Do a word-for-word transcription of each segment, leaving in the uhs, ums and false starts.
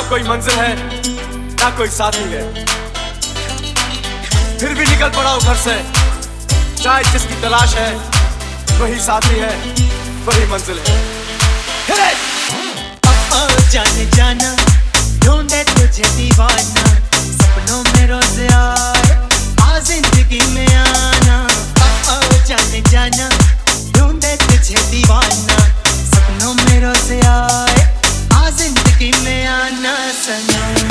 कोई मंजिल है ना कोई साथी है, फिर भी निकल पड़ा घर से। शायद जिसकी तलाश है वही साथी है, वही मंजिल है। जाने जाना ढूंढे तुझे दीवाना, सपनों में रोज आए आ जिंदगी में आना। जाने जाना ढूंढे तुझे दीवाना, सपनों में रोज आए आ जिंदगी में आना सनम।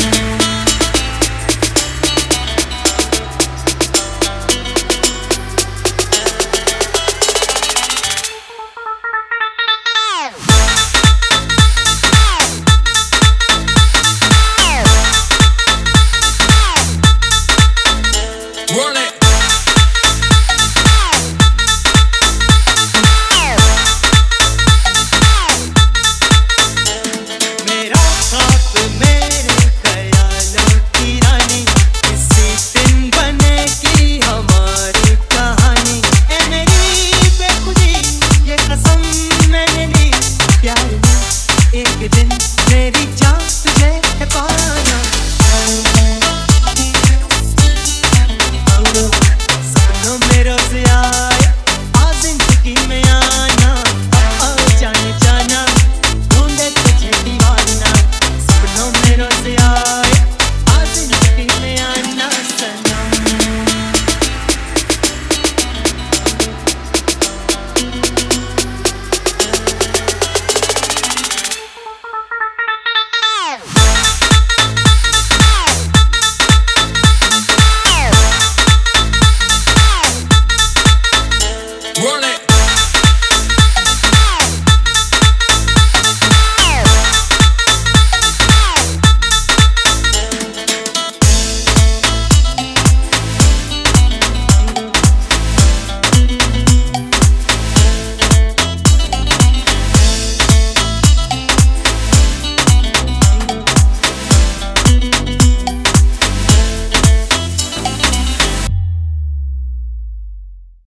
It didn't